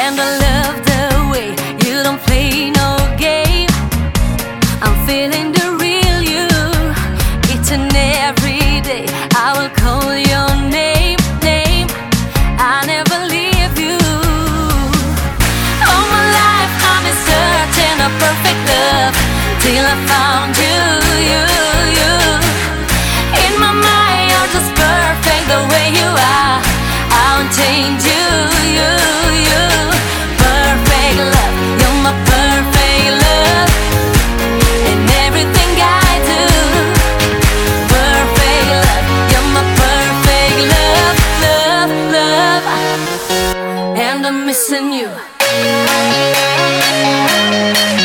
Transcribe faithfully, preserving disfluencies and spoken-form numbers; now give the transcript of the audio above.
And I love the way you don't play no game. I'm feeling the real you. Each and every day I will call your name, name. I never leave you. All my life I've been searching a perfect love till I found you, you, you. In my mind you're just perfect the way you are. I won't change you, you, you. Perfect love, you're my perfect love. In everything I do. Perfect love, you're my perfect love, love, love. And I'm missing you.